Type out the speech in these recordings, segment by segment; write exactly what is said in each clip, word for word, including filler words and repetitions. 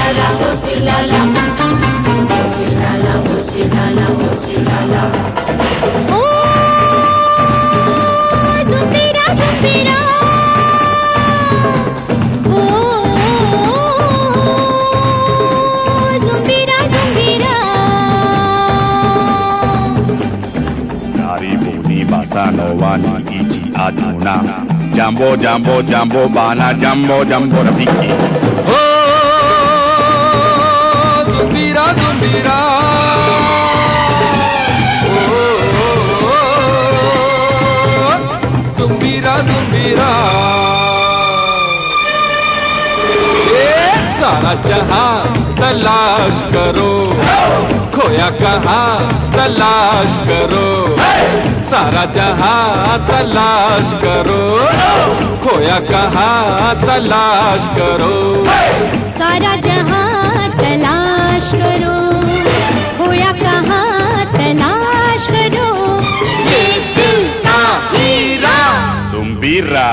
Silala, oh silala, oh silala, oh silala, oh silala. Oh, zumbira, zumbira. Oh, zumbira, zumbira. Dari boni basano wani ichi atuna. Jambo, jambo, jambo, bana, jambo, jambo, rafiki. Oh, zumbira, zumbira. Oh, oh, oh, zumbira, zumbira. ये सारा जहां तलाश करो, खोया कहाँ तलाश करो, सारा जहां तलाश करो, खोया कहाँ तलाश करो, सारा जहां तलाश करो, खोया कहाँ तलाश करो, ये दिल का हीरा Zumbira.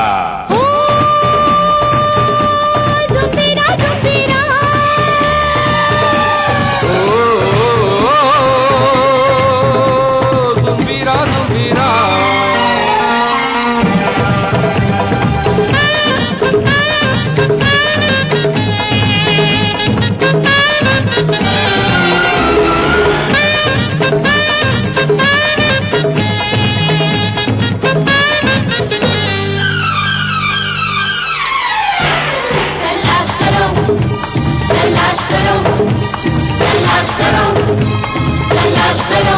zumbira, zumbira. Oh, zumbira, zumbira. तलाश करो, तलाश करो, तलाश करो, तलाश करो.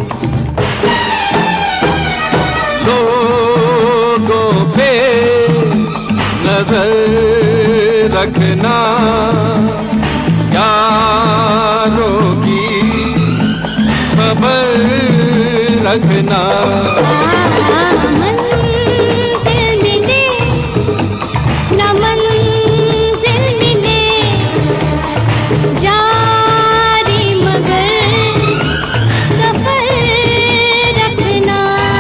लोगों पे नजर रखना, यारों की खबर रखना, मंजिल मिले न मंजिल मिले, जारी मगर सफर रखना.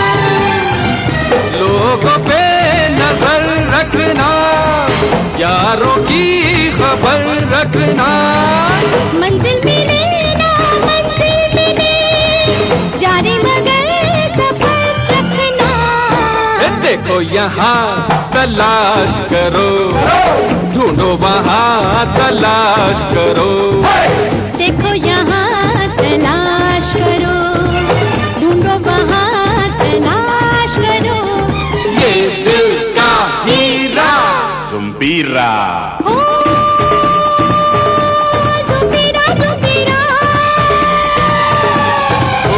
लोगों पे नजर रखना, यारों की खबर रखना, मंजिल मिले ना मंजिल मिले, जारी मगर सफर रखना. देखो यहाँ तलाश करो, ढूंढो वहाँ तलाश करो, देखो यहाँ तलाश करो, ढूंढो वहाँ तलाश करो. ये दिल का हीरा Zumbira. ओ, zumbira, zumbira. ओ,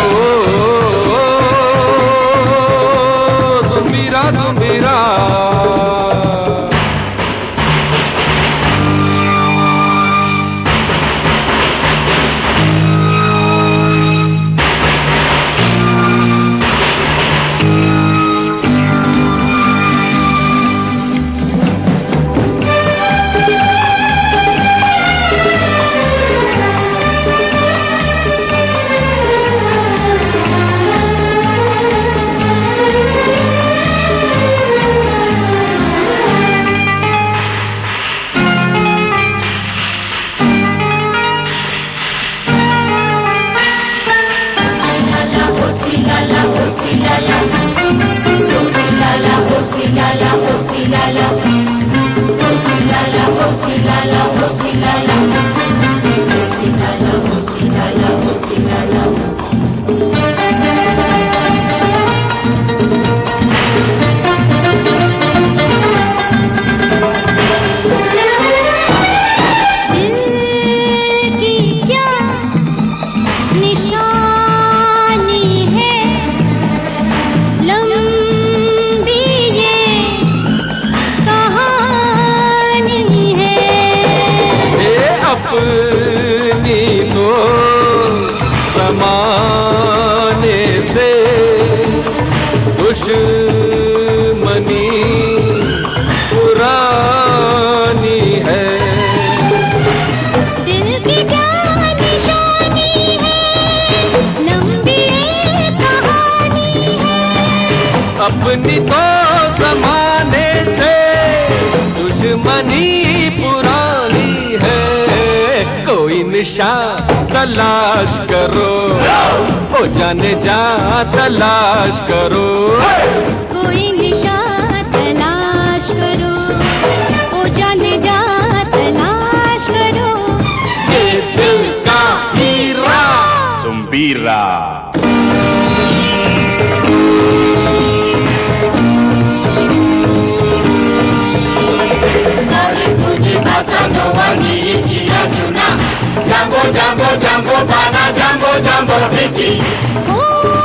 zumbira, zumbira. Silala, oh silala, oh silala, oh silala, oh silala, oh silala, oh silala, oh silala, oh silala, oh silala, oh silala, oh silala. दिल की क्या निशानी है, लंबी ये कहानी है. ये अपनी तो ज़माने से दुश्मनी पुरानी है, दिल की क्या निशानी है, लंबी ये कहानी है. अपनी तो ज़माने से दुश्मनी पुरानी है, निशान तलाश करो, ओ जाने जा तलाश करो। कोई निशान तलाश करो, ओ जाने जा तलाश करो। ये दिल का हीरा Zumbira. Jambo, jambo, jambo, bana, jambo, jambo, Vicky. ओ